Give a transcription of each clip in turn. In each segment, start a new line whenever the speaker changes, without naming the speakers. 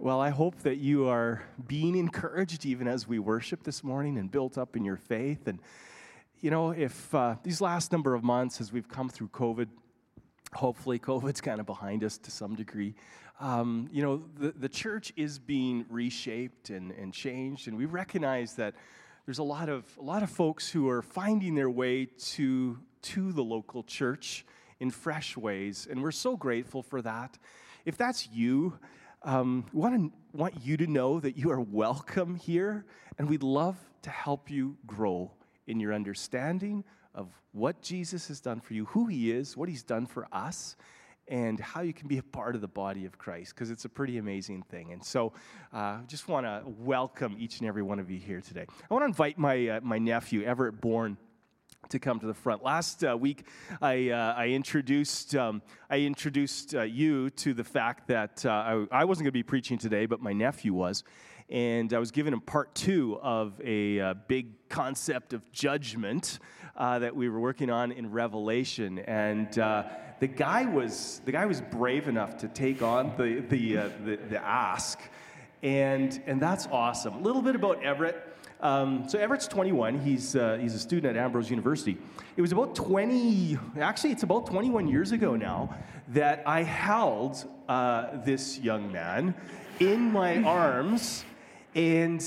Well, I hope that you are being encouraged even as we worship this morning and built up in your faith. And, you know, if these last number of months as we've come through COVID, hopefully COVID's kind of behind us to some degree, the church is being reshaped and changed. And we recognize that there's a lot of folks who are finding their way to the local church in fresh ways. And we're so grateful for that. If that's you, want you to know that you are welcome here, and we'd love to help you grow in your understanding of what Jesus has done for you, who he is, what he's done for us, and how you can be a part of the body of Christ, because it's a pretty amazing thing. And so just want to welcome each and every one of you here today. I want to invite my nephew, Everett Bourne, to come to the front. Last week, I introduced you to the fact that I wasn't going to be preaching today, but my nephew was, and I was giving him part 2 of a big concept of judgment that we were working on in Revelation, and the guy was brave enough to take on the ask, and that's awesome. A little bit about Everett. So Everett's 21. He's a student at Ambrose University. It's about 21 years ago now that I held this young man in my arms, and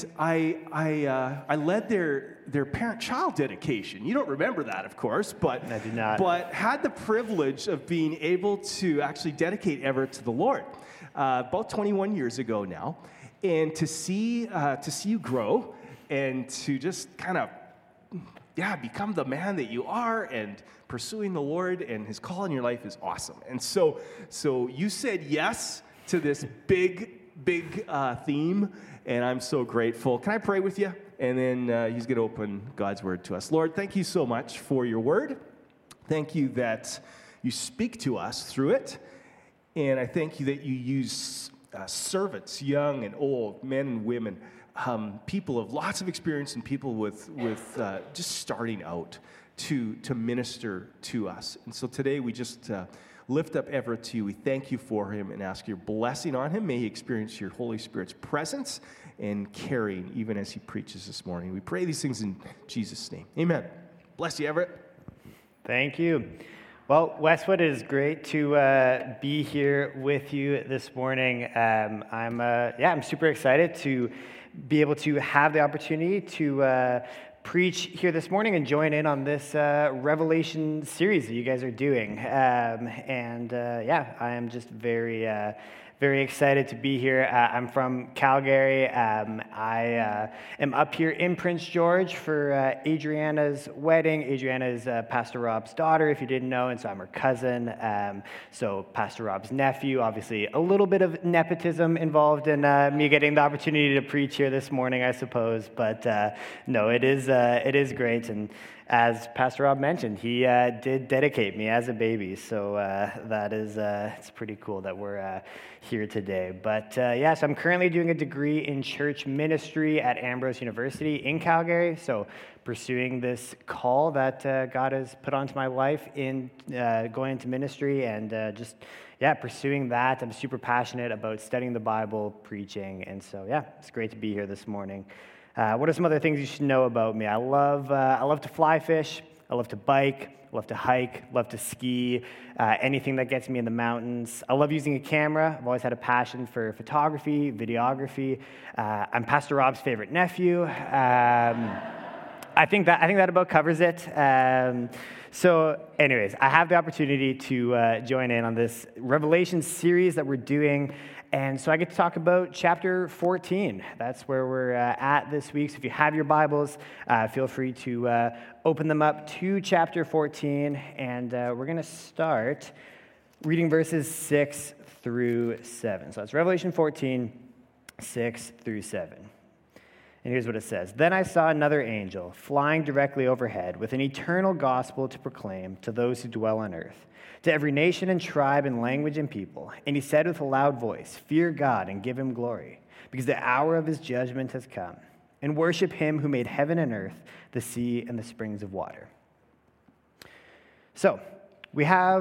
I led their parent-child dedication. You don't remember that, of course, but
I do not.
But had the privilege of being able to actually dedicate Everett to the Lord about 21 years ago now, and to see you grow. And to just kind of, become the man that you are, and pursuing the Lord and his call in your life is awesome. And so you said yes to this big theme, and I'm so grateful. Can I pray with you? And then he's going to open God's word to us. Lord, thank you so much for your word. Thank you that you speak to us through it. And I thank you that you use servants, young and old, men and women, people of lots of experience, and people with just starting out to minister to us. And so today we just lift up Everett to you. We thank you for him and ask your blessing on him. May he experience your Holy Spirit's presence and caring even as he preaches this morning. We pray these things in Jesus' name. Amen. Bless you, Everett.
Thank you. Well, Westwood, it is great to be here with you this morning. I'm super excited to be able to have the opportunity to preach here this morning and join in on this Revelation series that you guys are doing. I am just very excited to be here. I'm from Calgary. I am up here in Prince George for Adriana's wedding. Adriana is Pastor Rob's daughter, if you didn't know, and so I'm her cousin. So Pastor Rob's nephew. Obviously, a little bit of nepotism involved in me getting the opportunity to preach here this morning, I suppose. But no, it is great. And as Pastor Rob mentioned, he did dedicate me as a baby, so that is it's pretty cool that we're here today. But so I'm currently doing a degree in church ministry at Ambrose University in Calgary, so pursuing this call that God has put onto my life in going into ministry, and pursuing that. I'm super passionate about studying the Bible, preaching, and so it's great to be here this morning. What are some other things you should know about me? I love to fly fish. I love to bike. I love to hike. Love to ski. Anything that gets me in the mountains. I love using a camera. I've always had a passion for photography, videography. I'm Pastor Rob's favorite nephew. I think that about covers it. So, anyways, I have the opportunity to join in on this Revelation series that we're doing. And so I get to talk about chapter 14. That's where we're at this week. So if you have your Bibles, feel free to open them up to chapter 14. And we're going to start reading verses 6 through 7. So that's Revelation 14, 6 through 7. And here's what it says. Then I saw another angel flying directly overhead with an eternal gospel to proclaim to those who dwell on earth, to every nation and tribe and language and people. And he said with a loud voice, "Fear God and give him glory, because the hour of his judgment has come. And worship him who made heaven and earth, the sea and the springs of water." So, we have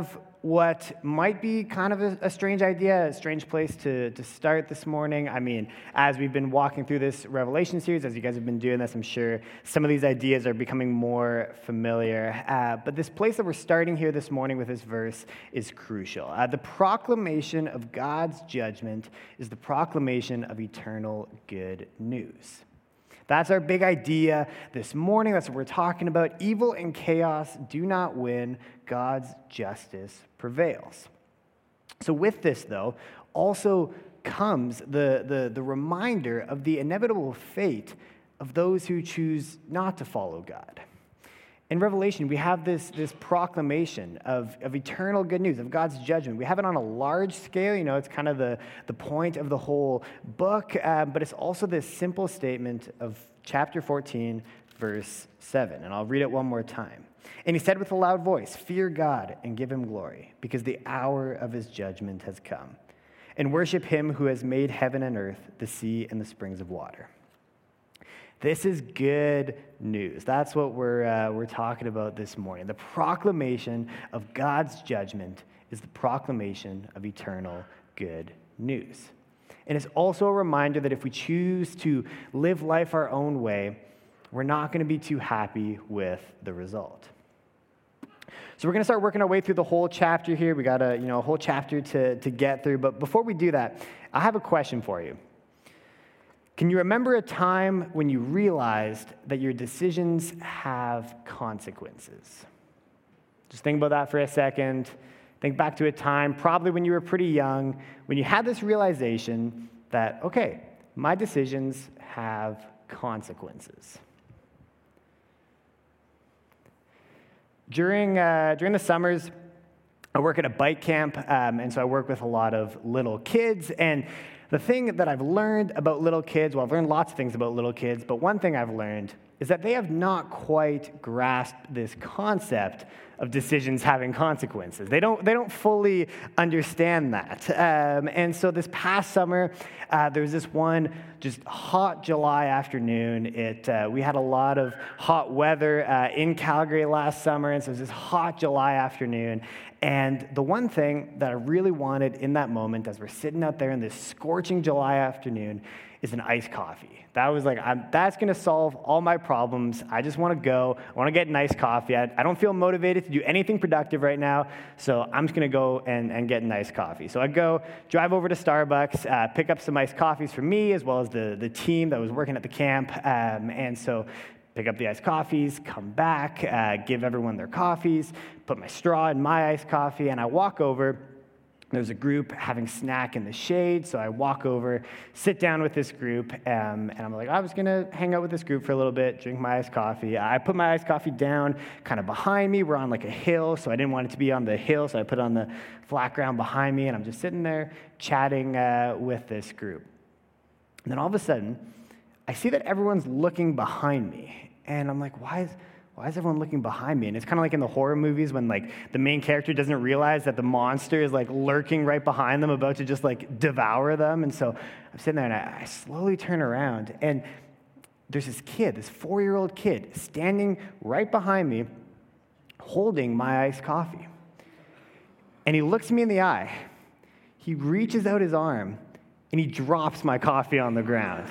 what might be kind of a strange idea, a strange place to start this morning. I mean, as we've been walking through this Revelation series, as you guys have been doing this, I'm sure some of these ideas are becoming more familiar. But this place that we're starting here this morning with this verse is crucial. The proclamation of God's judgment is the proclamation of eternal good news. That's our big idea this morning. That's what we're talking about. Evil and chaos do not win. God's justice prevails. So with this, though, also comes the reminder of the inevitable fate of those who choose not to follow God. In Revelation, we have this proclamation of eternal good news, of God's judgment. We have it on a large scale. It's kind of the point of the whole book, but it's also this simple statement of chapter 14, verse 7. And I'll read it one more time. And he said with a loud voice, "Fear God and give him glory, because the hour of his judgment has come. And worship him who has made heaven and earth, the sea and the springs of water." This is good news. That's what we're talking about this morning. The proclamation of God's judgment is the proclamation of eternal good news. And it's also a reminder that if we choose to live life our own way, we're not going to be too happy with the result. So we're going to start working our way through the whole chapter here. We got a whole chapter to get through. But before we do that, I have a question for you. Can you remember a time when you realized that your decisions have consequences? Just think about that for a second. Think back to a time, probably when you were pretty young, when you had this realization that, okay, my decisions have consequences. During the summers, I work at a bike camp, and so I work with a lot of little kids. And the thing that I've learned about little kids, well, I've learned lots of things about little kids, but one thing I've learned is that they have not quite grasped this concept of decisions having consequences. They don't fully understand that. And so this past summer, there was this one just hot July afternoon. We had a lot of hot weather in Calgary last summer, and so it was this hot July afternoon. And the one thing that I really wanted in that moment, as we're sitting out there in this scorching July afternoon, is an iced coffee. That was like, that's going to solve all my problems. I just want to go. I want to get an iced coffee. I don't feel motivated to do anything productive right now, so I'm just going to go and get an iced coffee. So I go, drive over to Starbucks, pick up some iced coffees for me, as well as the team that was working at the camp. And so pick up the iced coffees, come back, give everyone their coffees, put my straw in my iced coffee, and I walk over. There's a group having snack in the shade, so I walk over, sit down with this group, and I'm like, I was going to hang out with this group for a little bit, drink my iced coffee. I put my iced coffee down kind of behind me. We're on like a hill, so I didn't want it to be on the hill, so I put it on the flat ground behind me, and I'm just sitting there chatting with this group. And then all of a sudden, I see that everyone's looking behind me, and I'm like, why is everyone looking behind me? And it's kind of like in the horror movies when like the main character doesn't realize that the monster is like lurking right behind them, about to just like devour them. And so I'm sitting there and I slowly turn around, and there's this kid, this 4-year-old kid, standing right behind me, holding my iced coffee. And he looks me in the eye. He reaches out his arm and he drops my coffee on the ground.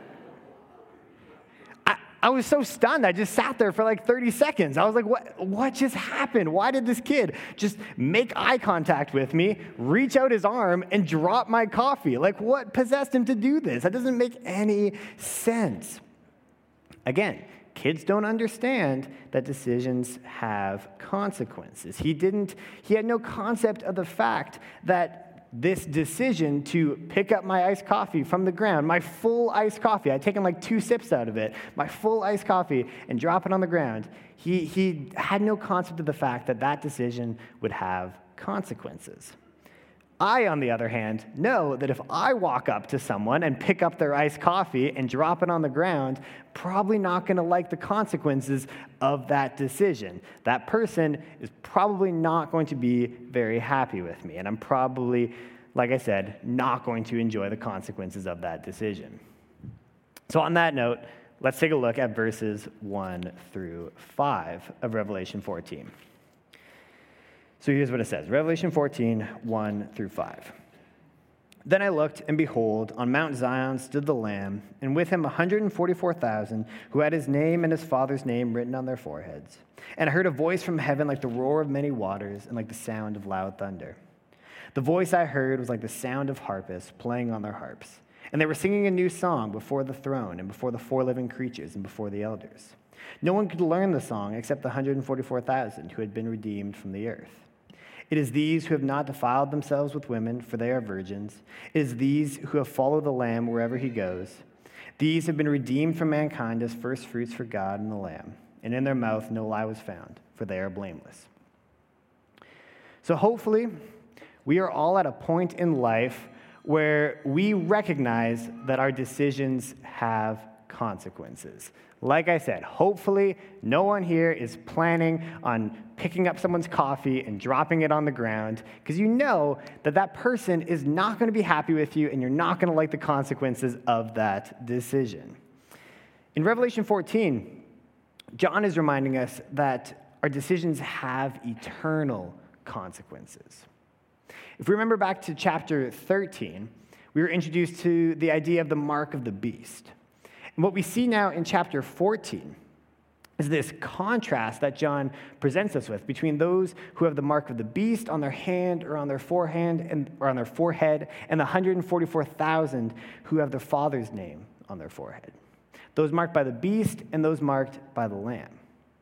I was so stunned. I just sat there for like 30 seconds. I was like, what just happened? Why did this kid just make eye contact with me, reach out his arm, and drop my coffee? Like, what possessed him to do this? That doesn't make any sense. Again, kids don't understand that decisions have consequences. He had no concept of the fact that this decision to pick up my iced coffee from the ground, my full iced coffee, I'd taken like 2 sips out of it, my full iced coffee, and drop it on the ground. He had no concept of the fact that that decision would have consequences. I, on the other hand, know that if I walk up to someone and pick up their iced coffee and drop it on the ground, probably not going to like the consequences of that decision. That person is probably not going to be very happy with me, and I'm probably, like I said, not going to enjoy the consequences of that decision. So on that note, let's take a look at verses 1 through 5 of Revelation 14. So here's what it says, Revelation 14, 1 through 5. Then I looked, and behold, on Mount Zion stood the Lamb, and with him 144,000 who had his name and his Father's name written on their foreheads. And I heard a voice from heaven like the roar of many waters and like the sound of loud thunder. The voice I heard was like the sound of harpists playing on their harps. And they were singing a new song before the throne and before the four living creatures and before the elders. No one could learn the song except the 144,000 who had been redeemed from the earth. It is these who have not defiled themselves with women, for they are virgins. It is these who have followed the Lamb wherever he goes. These have been redeemed from mankind as first fruits for God and the Lamb. And in their mouth no lie was found, for they are blameless. So hopefully, we are all at a point in life where we recognize that our decisions have consequences. Like I said, hopefully no one here is planning on picking up someone's coffee and dropping it on the ground, because you know that that person is not going to be happy with you and you're not going to like the consequences of that decision. In Revelation 14, John is reminding us that our decisions have eternal consequences. If we remember back to chapter 13, we were introduced to the idea of the mark of the beast. And what we see now in chapter 14 is this contrast that John presents us with between those who have the mark of the beast on their hand or on their forehead or on their forehead, and the 144,000 who have their Father's name on their forehead. Those marked by the beast and those marked by the Lamb.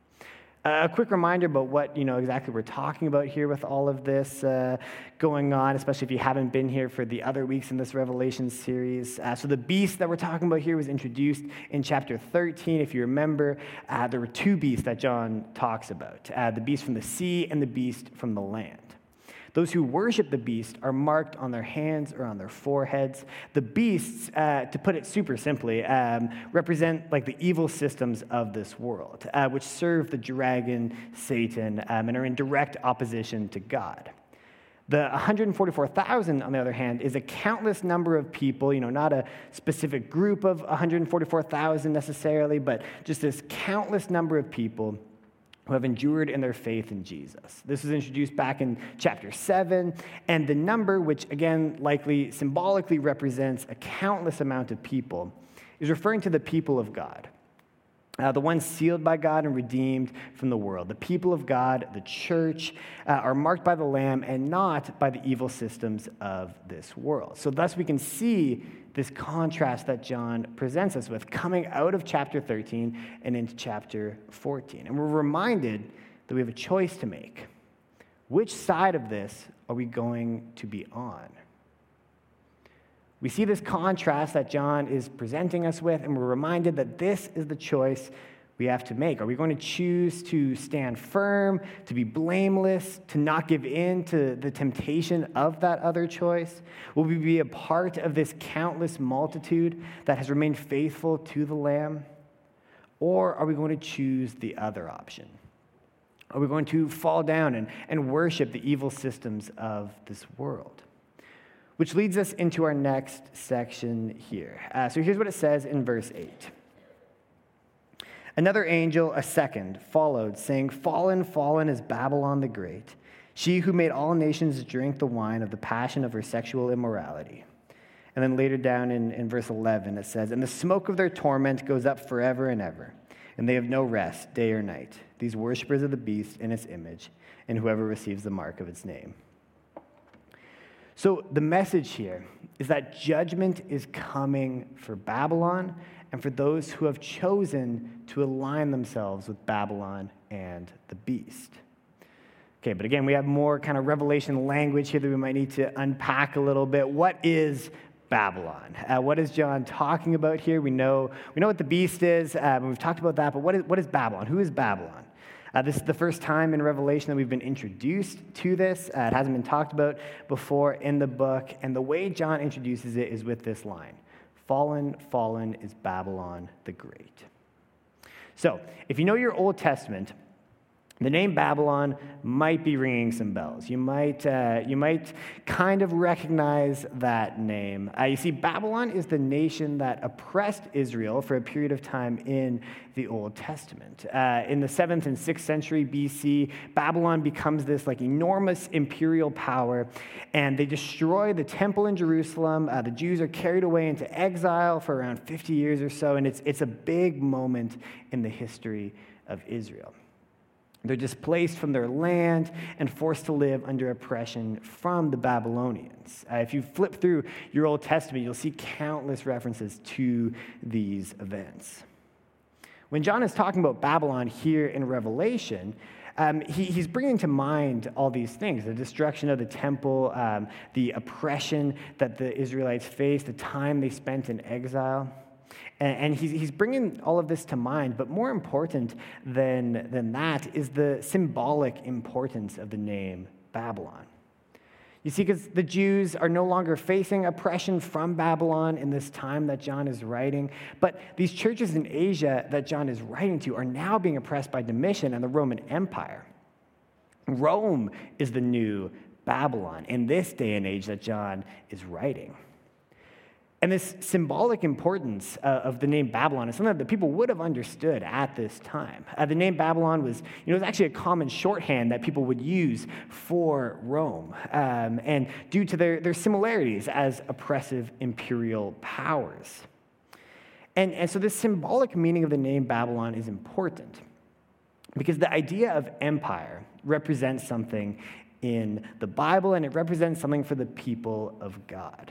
A quick reminder about what exactly we're talking about here with all of this going on, especially if you haven't been here for the other weeks in this Revelation series. So the beast that we're talking about here was introduced in chapter 13. If you remember, there were two beasts that John talks about, the beast from the sea and the beast from the land. Those who worship the beast are marked on their hands or on their foreheads. The beasts, to put it super simply, represent like the evil systems of this world, which serve the dragon, Satan, and are in direct opposition to God. The 144,000, on the other hand, is a countless number of people, not a specific group of 144,000 necessarily, but just this countless number of people who have endured in their faith in Jesus. This was introduced back in chapter 7, and the number, which again likely symbolically represents a countless amount of people, is referring to the people of God, the ones sealed by God and redeemed from the world. The people of God, the church, are marked by the Lamb and not by the evil systems of this world. So thus we can see this contrast that John presents us with coming out of chapter 13 and into chapter 14. And we're reminded that we have a choice to make. Which side of this are we going to be on? We see this contrast that John is presenting us with, and we're reminded that this is the choice we have to make. Are we going to choose to stand firm, to be blameless, to not give in to the temptation of that other choice? Will we be a part of this countless multitude that has remained faithful to the Lamb? Or are we going to choose the other option? Are we going to fall down and worship the evil systems of this world? Which leads us into our next section here. So here's what it says in verse 8. Another angel, a second, followed, saying, "Fallen, fallen is Babylon the Great, she who made all nations drink the wine of the passion of her sexual immorality." And then later down in verse 11, it says, "And the smoke of their torment goes up forever and ever, and they have no rest day or night, these worshipers of the beast and its image, and whoever receives the mark of its name." So the message here is that judgment is coming for Babylon and for those who have chosen to align themselves with Babylon and the beast. Okay, but again, we have more kind of Revelation language here that we might need to unpack a little bit. What is Babylon? What is John talking about here? We know what the beast is, and we've talked about that, but what is Babylon? Who is Babylon? This is the first time in Revelation that we've been introduced to this. It hasn't been talked about before in the book, and the way John introduces it is with this line: "Fallen, fallen is Babylon the Great." So, if you know your Old Testament, The name Babylon might be ringing some bells. You might kind of recognize that name. You see, Babylon is the nation that oppressed Israel for a period of time in the Old Testament. In the 7th and 6th century BC, Babylon becomes this enormous imperial power, and they destroy the temple in Jerusalem. The Jews are carried away into exile for around 50 years or so, and it's a big moment in the history of Israel. They're displaced from their land and forced to live under oppression from the Babylonians. If you flip through your Old Testament, you'll see countless references to these events. When John is talking about Babylon here in Revelation, he's bringing to mind all these things: the destruction of the temple, the oppression that the Israelites faced, the time they spent in exile. And he's bringing all of this to mind, but more important than that is the symbolic importance of the name Babylon. You see, because the Jews are no longer facing oppression from Babylon in this time that John is writing, but these churches in Asia that John is writing to are now being oppressed by Domitian and the Roman Empire. Rome is the new Babylon in this day and age that John is writing. And this symbolic importance of the name Babylon is something that people would have understood at this time. The name Babylon was actually a common shorthand that people would use for Rome, and due to their similarities as oppressive imperial powers. And so this symbolic meaning of the name Babylon is important because the idea of empire represents something in the Bible, and it represents something for the people of God.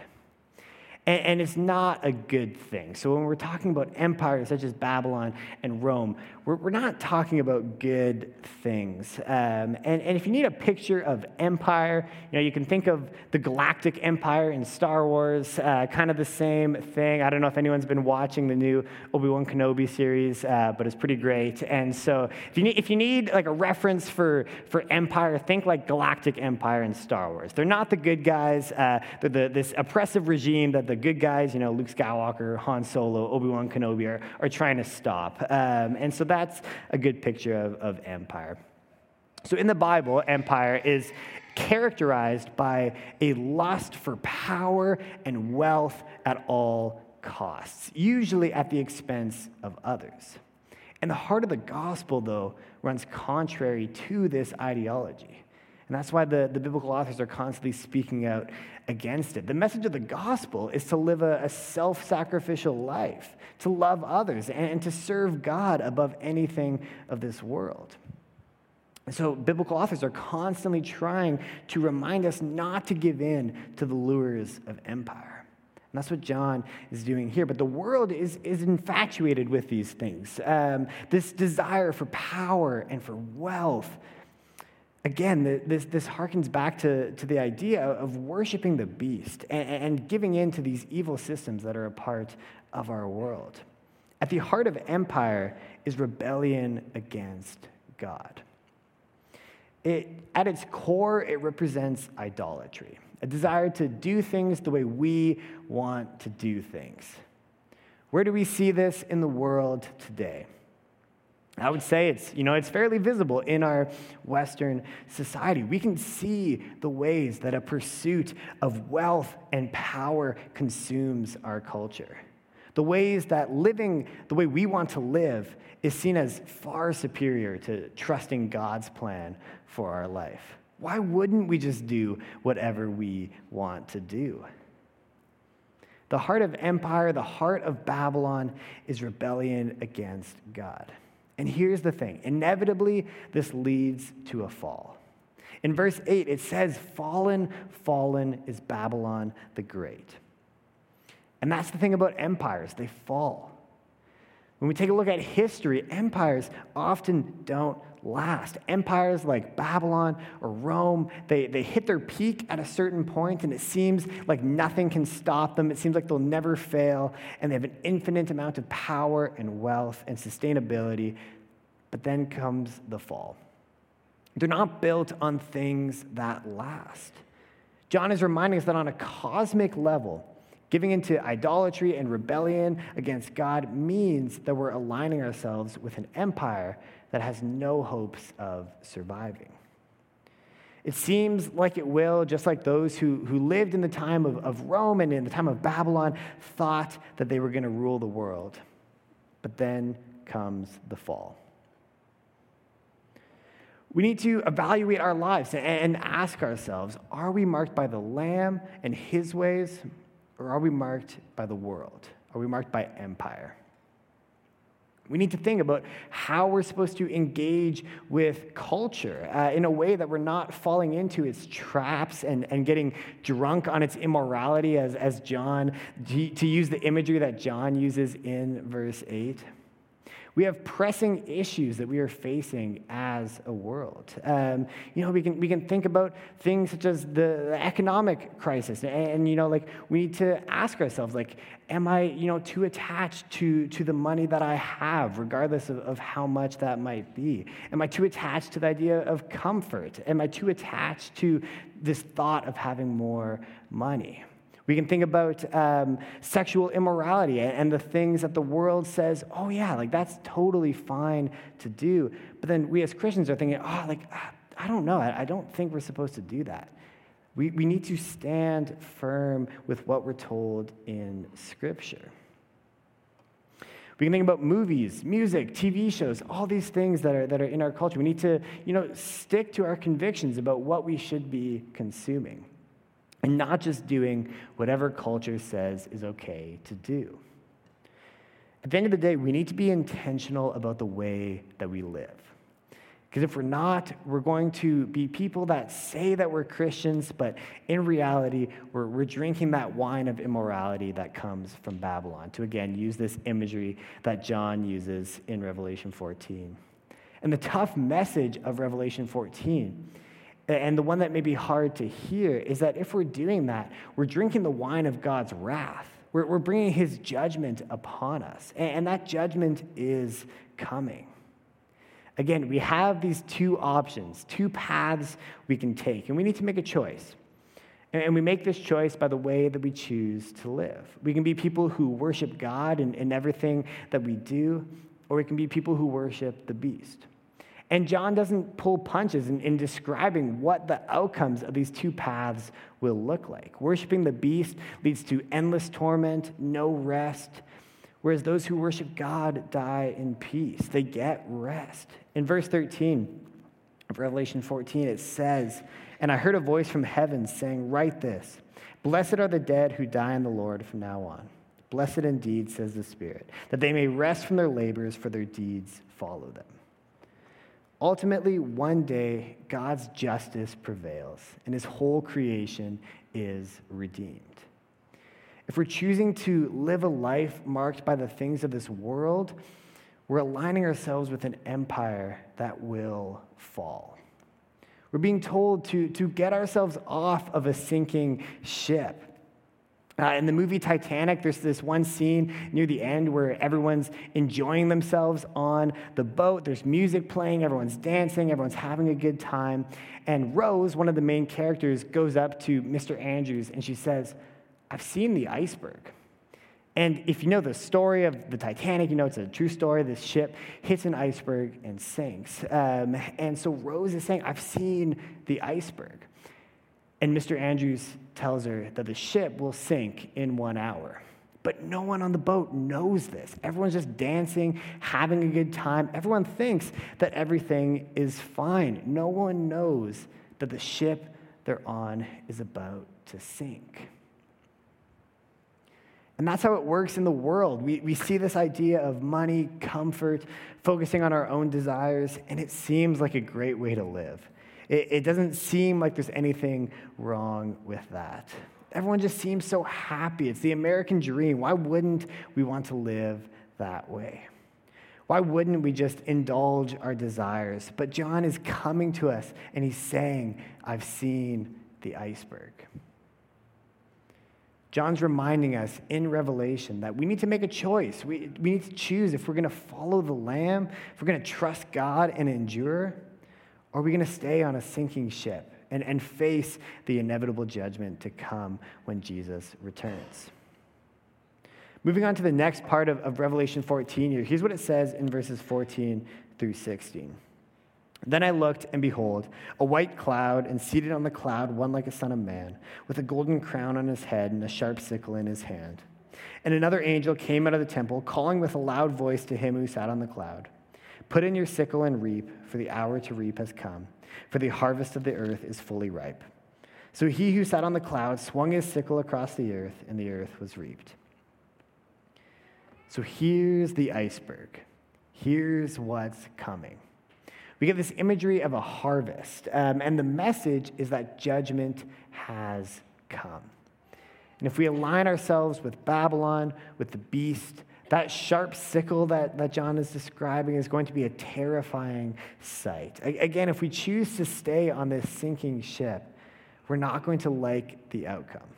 And it's not a good thing. So when we're talking about empires such as Babylon and Rome, we're not talking about good things. And if you need a picture of empire, you can think of the Galactic Empire in Star Wars, kind of the same thing. I don't know if anyone's been watching the new Obi-Wan Kenobi series, but it's pretty great. And so if you need a reference for empire, think Galactic Empire in Star Wars. They're not the good guys. They're this oppressive regime that the good guys, Luke Skywalker, Han Solo, Obi-Wan Kenobi are trying to stop. And so that's a good picture of empire. So in the Bible, empire is characterized by a lust for power and wealth at all costs, usually at the expense of others. And the heart of the gospel, though, runs contrary to this ideology. And that's why the biblical authors are constantly speaking out against it. The message of the gospel is to live a self-sacrificial life, to love others, and to serve God above anything of this world. And so biblical authors are constantly trying to remind us not to give in to the lures of empire. And that's what John is doing here. But the world is infatuated with these things, this desire for power and for wealth. Again, this harkens back to the idea of worshiping the beast and giving in to these evil systems that are a part of our world. At the heart of empire is rebellion against God. At its core, it represents idolatry, a desire to do things the way we want to do things. Where do we see this in the world today? I would say it's fairly visible in our Western society. We can see the ways that a pursuit of wealth and power consumes our culture. The ways that living the way we want to live is seen as far superior to trusting God's plan for our life. Why wouldn't we just do whatever we want to do? The heart of empire, the heart of Babylon, is rebellion against God. And here's the thing. Inevitably, this leads to a fall. In verse 8, it says, fallen is Babylon the Great. And that's the thing about empires. They fall. When we take a look at history, empires often don't last. Empires like Babylon or Rome, they hit their peak at a certain point, and it seems like nothing can stop them. It seems like they'll never fail, and they have an infinite amount of power and wealth and sustainability. But then comes the fall. They're not built on things that last. John is reminding us that on a cosmic level, Giving into idolatry and rebellion against God means that we're aligning ourselves with an empire that has no hopes of surviving. It seems like it will, just like those who lived in the time of Rome and in the time of Babylon thought that they were going to rule the world. But then comes the fall. We need to evaluate our lives and ask ourselves, are we marked by the Lamb and his ways, or are we marked by the world? Are we marked by empire? We need to think about how we're supposed to engage with culture in a way that we're not falling into its traps and getting drunk on its immorality, as John, to use the imagery that John uses in verse 8. We have pressing issues that we are facing as a world. We can think about things such as the economic crisis, and we need to ask ourselves, am I too attached to the money that I have, regardless of how much that might be? Am I too attached to the idea of comfort? Am I too attached to this thought of having more money? We can think about sexual immorality and the things that the world says, oh yeah, that's totally fine to do. But then we as Christians are thinking, I don't know, I don't think we're supposed to do that. We need to stand firm with what we're told in Scripture. We can think about movies, music, TV shows, all these things that are in our culture. We need to, stick to our convictions about what we should be consuming. And not just doing whatever culture says is okay to do. At the end of the day, we need to be intentional about the way that we live. Because if we're not, we're going to be people that say that we're Christians, but in reality, we're drinking that wine of immorality that comes from Babylon, to again use this imagery that John uses in Revelation 14. And the tough message of Revelation 14, and the one that may be hard to hear, is that if we're doing that, we're drinking the wine of God's wrath. We're bringing his judgment upon us, and that judgment is coming. Again, we have these two options, two paths we can take, and we need to make a choice. And we make this choice by the way that we choose to live. We can be people who worship God in everything that we do, or we can be people who worship the beast. And John doesn't pull punches in describing what the outcomes of these two paths will look like. Worshiping the beast leads to endless torment, no rest, whereas those who worship God die in peace. They get rest. In verse 13 of Revelation 14, it says, "And I heard a voice from heaven saying, 'Write this, blessed are the dead who die in the Lord from now on. Blessed indeed, says the Spirit, that they may rest from their labors, for their deeds follow them.'" Ultimately, one day, God's justice prevails, and his whole creation is redeemed. If we're choosing to live a life marked by the things of this world, we're aligning ourselves with an empire that will fall. We're being told to get ourselves off of a sinking ship. In the movie Titanic, there's this one scene near the end where everyone's enjoying themselves on the boat. There's music playing, everyone's dancing, everyone's having a good time. And Rose, one of the main characters, goes up to Mr. Andrews and she says, "I've seen the iceberg." And if you know the story of the Titanic, it's a true story. This ship hits an iceberg and sinks. And so Rose is saying, "I've seen the iceberg." And Mr. Andrews tells her that the ship will sink in 1 hour. But no one on the boat knows this. Everyone's just dancing, having a good time. Everyone thinks that everything is fine. No one knows that the ship they're on is about to sink. And that's how it works in the world. We see this idea of money, comfort, focusing on our own desires, and it seems like a great way to live. It doesn't seem like there's anything wrong with that. Everyone just seems so happy. It's the American dream. Why wouldn't we want to live that way? Why wouldn't we just indulge our desires? But John is coming to us and he's saying, "I've seen the iceberg." John's reminding us in Revelation that we need to make a choice. We need to choose if we're going to follow the Lamb, if we're going to trust God and endure, or are we going to stay on a sinking ship and face the inevitable judgment to come when Jesus returns? Moving on to the next part of Revelation 14 here, here's what it says in verses 14 through 16. Then I looked, and behold, a white cloud, and seated on the cloud one like a son of man, with a golden crown on his head and a sharp sickle in his hand. And another angel came out of the temple, calling with a loud voice to him who sat on the cloud, "Put in your sickle and reap, for the hour to reap has come, for the harvest of the earth is fully ripe." So he who sat on the cloud swung his sickle across the earth, and the earth was reaped. So here's the iceberg. Here's what's coming. We get this imagery of a harvest, and the message is that judgment has come. And if we align ourselves with Babylon, with the beast, that sharp sickle that John is describing is going to be a terrifying sight. Again, if we choose to stay on this sinking ship, we're not going to like the outcome.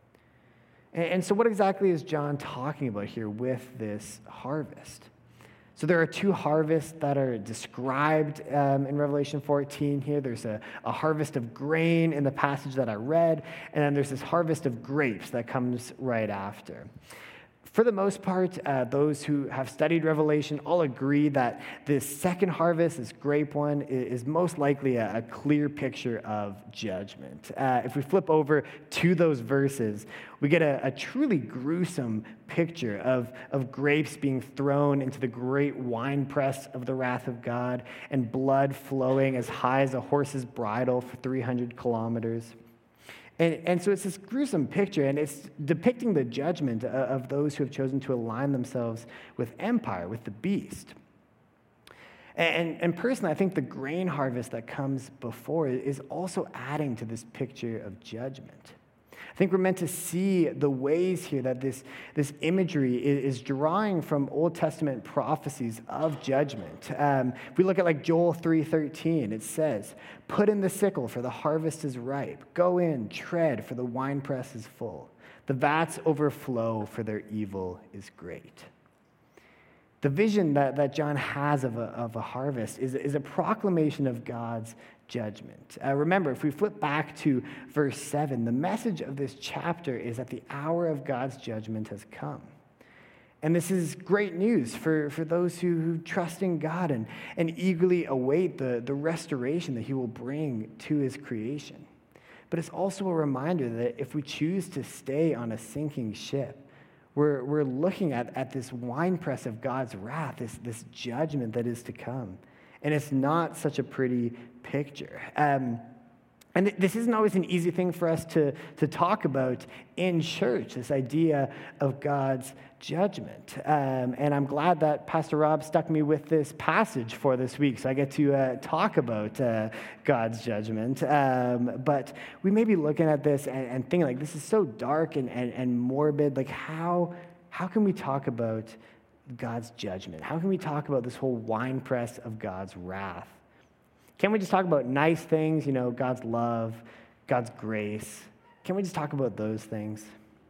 And so what exactly is John talking about here with this harvest? So there are two harvests that are described in Revelation 14 here. There's a harvest of grain in the passage that I read, and then there's this harvest of grapes that comes right after. For the most part, those who have studied Revelation all agree that this second harvest, this grape one, is most likely a clear picture of judgment. If we flip over to those verses, we get a truly gruesome picture of grapes being thrown into the great winepress of the wrath of God and blood flowing as high as a horse's bridle for 300 kilometers. And so it's this gruesome picture, and it's depicting the judgment of those who have chosen to align themselves with empire, with the beast. And personally, I think the grain harvest that comes before is also adding to this picture of judgment. I think we're meant to see the ways here that this imagery is drawing from Old Testament prophecies of judgment. If we look at like Joel 3:13, it says, "Put in the sickle, for the harvest is ripe. Go in, tread, for the winepress is full. The vats overflow, for their evil is great." The vision that John has of a harvest is a proclamation of God's judgment. Remember, if we flip back to verse 7, the message of this chapter is that the hour of God's judgment has come. And this is great news for those who trust in God and eagerly await the restoration that he will bring to his creation. But it's also a reminder that if we choose to stay on a sinking ship, we're looking at this winepress of God's wrath, this judgment that is to come. And it's not such a pretty picture. And this isn't always an easy thing for us to talk about in church, this idea of God's judgment. And I'm glad that Pastor Rob stuck me with this passage for this week, so I get to talk about God's judgment. But we may be looking at this and thinking, like, this is so dark and morbid. Like, how can we talk about God's judgment? How can we talk about this whole winepress of God's wrath? Can't we just talk about nice things, God's love, God's grace? Can't we just talk about those things?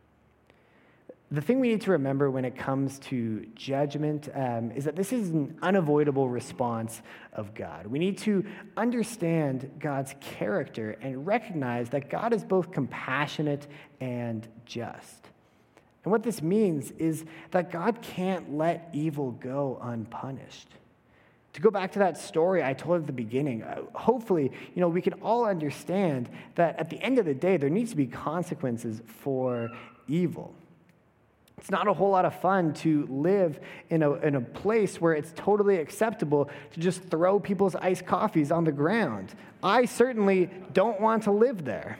The thing we need to remember when it comes to judgment is that this is an unavoidable response of God. We need to understand God's character and recognize that God is both compassionate and just. And what this means is that God can't let evil go unpunished. To go back to that story I told at the beginning, hopefully, we can all understand that at the end of the day, there needs to be consequences for evil. It's not a whole lot of fun to live in a place where it's totally acceptable to just throw people's iced coffees on the ground. I certainly don't want to live there.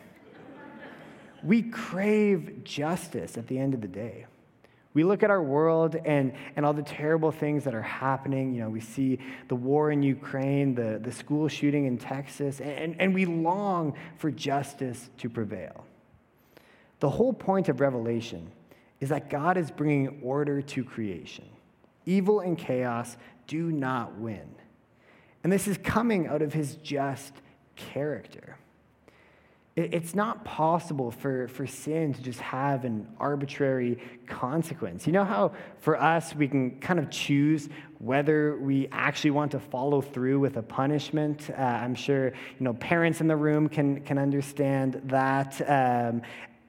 We crave justice at the end of the day. We look at our world and all the terrible things that are happening. We see the war in Ukraine, the school shooting in Texas, and we long for justice to prevail. The whole point of Revelation is that God is bringing order to creation. Evil and chaos do not win. And this is coming out of his just character. It's not possible for sin to just have an arbitrary consequence. You know how for us we can kind of choose whether we actually want to follow through with a punishment? I'm sure parents in the room can understand that.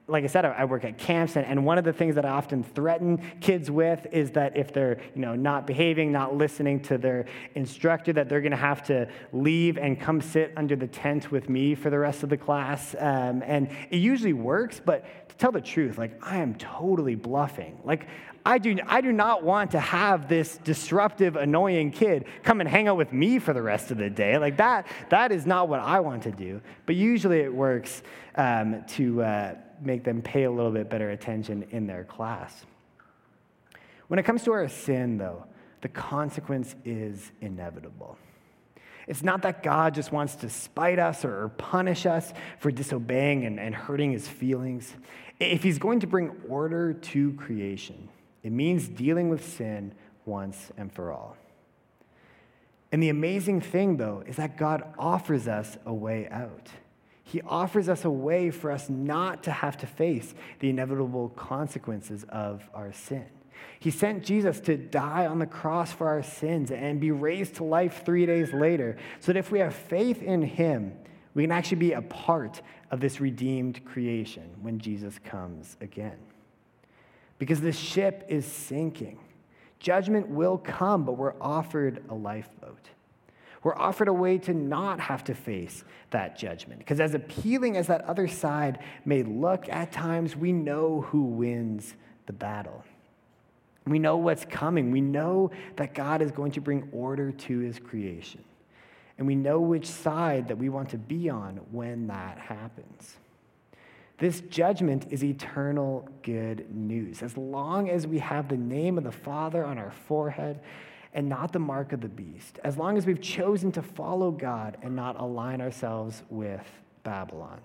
like I said, I work at camps, and one of the things that I often threaten kids with is that if they're, not behaving, not listening to their instructor, that they're going to have to leave and come sit under the tent with me for the rest of the class. And it usually works, but to tell the truth, I am totally bluffing. I do not want to have this disruptive, annoying kid come and hang out with me for the rest of the day. That is not what I want to do. But usually it works to make them pay a little bit better attention in their class. When it comes to our sin, though, the consequence is inevitable. It's not that God just wants to spite us or punish us for disobeying and hurting his feelings. If he's going to bring order to creation, it means dealing with sin once and for all. And the amazing thing, though, is that God offers us a way out. He offers us a way for us not to have to face the inevitable consequences of our sin. He sent Jesus to die on the cross for our sins and be raised to life 3 days later, so that if we have faith in him, we can actually be a part of this redeemed creation when Jesus comes again. Because the ship is sinking. Judgment will come, but we're offered a lifeboat. We're offered a way to not have to face that judgment. Because as appealing as that other side may look at times, we know who wins the battle. We know what's coming. We know that God is going to bring order to his creation. And we know which side that we want to be on when that happens. This judgment is eternal good news. As long as we have the name of the Father on our forehead and not the mark of the beast, as long as we've chosen to follow God and not align ourselves with Babylon.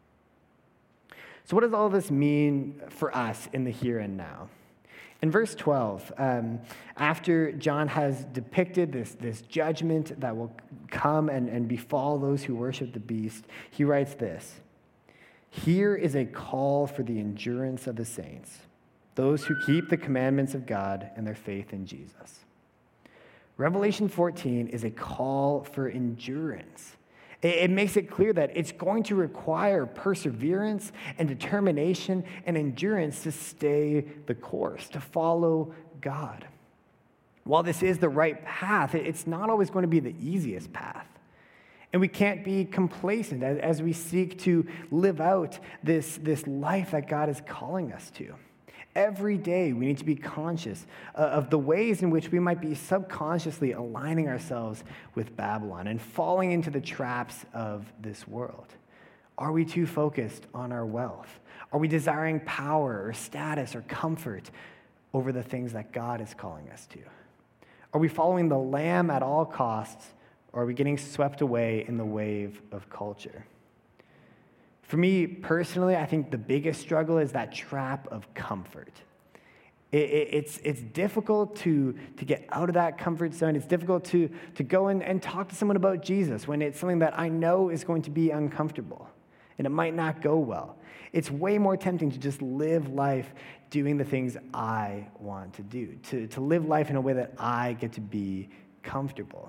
So what does all this mean for us in the here and now? In verse 12, after John has depicted this judgment that will come and befall those who worship the beast, he writes this: "Here is a call for the endurance of the saints, those who keep the commandments of God and their faith in Jesus." Revelation 14 is a call for endurance. It makes it clear that it's going to require perseverance and determination and endurance to stay the course, to follow God. While this is the right path, it's not always going to be the easiest path. And we can't be complacent as we seek to live out this life that God is calling us to. Every day, we need to be conscious of the ways in which we might be subconsciously aligning ourselves with Babylon and falling into the traps of this world. Are we too focused on our wealth? Are we desiring power or status or comfort over the things that God is calling us to? Are we following the Lamb at all costs, or are we getting swept away in the wave of culture? For me personally, I think the biggest struggle is that trap of comfort. It's difficult to get out of that comfort zone. It's difficult to go and talk to someone about Jesus when it's something that I know is going to be uncomfortable and it might not go well. It's way more tempting to just live life doing the things I want to do, to live life in a way that I get to be comfortable.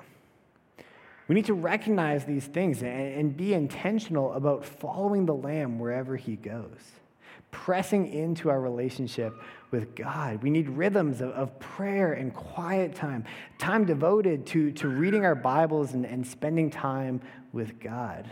We need to recognize these things and be intentional about following the Lamb wherever he goes, pressing into our relationship with God. We need rhythms of prayer and quiet time devoted to reading our Bibles and spending time with God.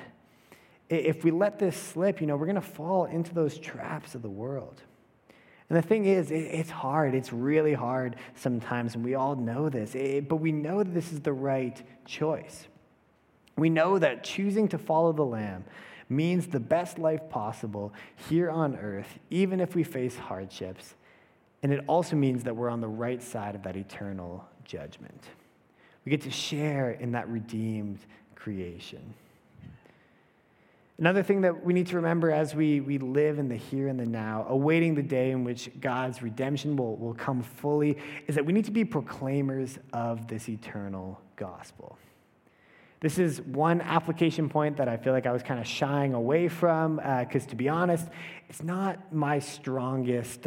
If we let this slip, we're going to fall into those traps of the world. And the thing is, it's hard. It's really hard sometimes, and we all know this. But we know that this is the right choice. We know that choosing to follow the Lamb means the best life possible here on earth, even if we face hardships. And it also means that we're on the right side of that eternal judgment. We get to share in that redeemed creation. Another thing that we need to remember as we live in the here and the now, awaiting the day in which God's redemption will come fully, is that we need to be proclaimers of this eternal gospel. This is one application point that I feel like I was kind of shying away from, because to be honest, it's not my strongest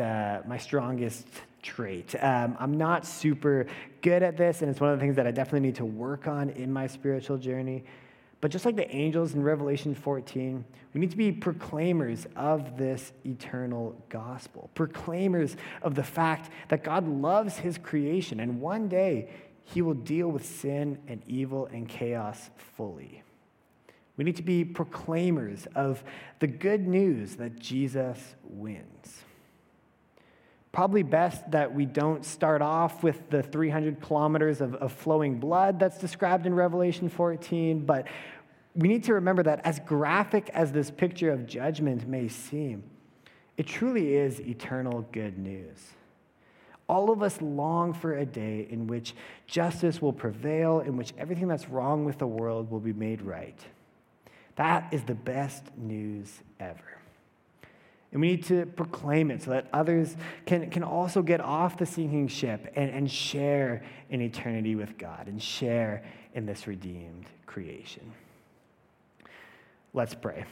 trait. I'm not super good at this, and it's one of the things that I definitely need to work on in my spiritual journey. But just like the angels in Revelation 14, we need to be proclaimers of this eternal gospel, proclaimers of the fact that God loves his creation, and one day he will deal with sin and evil and chaos fully. We need to be proclaimers of the good news that Jesus wins. Probably best that we don't start off with the 300 kilometers of flowing blood that's described in Revelation 14, but we need to remember that as graphic as this picture of judgment may seem, it truly is eternal good news. All of us long for a day in which justice will prevail, in which everything that's wrong with the world will be made right. That is the best news ever. And we need to proclaim it so that others can also get off the sinking ship and share in eternity with God and share in this redeemed creation. Let's pray.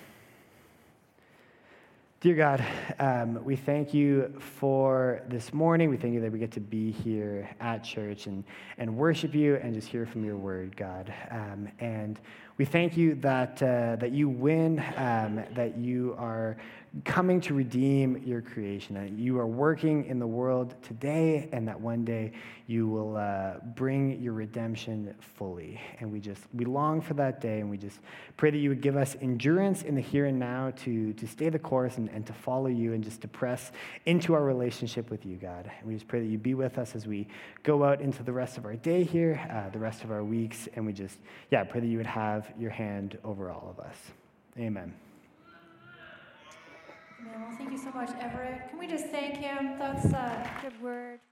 Dear God, we thank you for this morning. We thank you that we get to be here at church and worship you and just hear from your word, God. And we thank you that you win, that you are coming to redeem your creation, that you are working in the world today, and that one day you will bring your redemption fully. And we long for that day, and we just pray that you would give us endurance in the here and now to stay the course and to follow you and just to press into our relationship with you, God. And we just pray that you be with us as we go out into the rest of our day here, the rest of our weeks, and we just, pray that you would have your hand over all of us. Amen.
Well, thank you so much, Everett. Can we just thank him? That's a good word.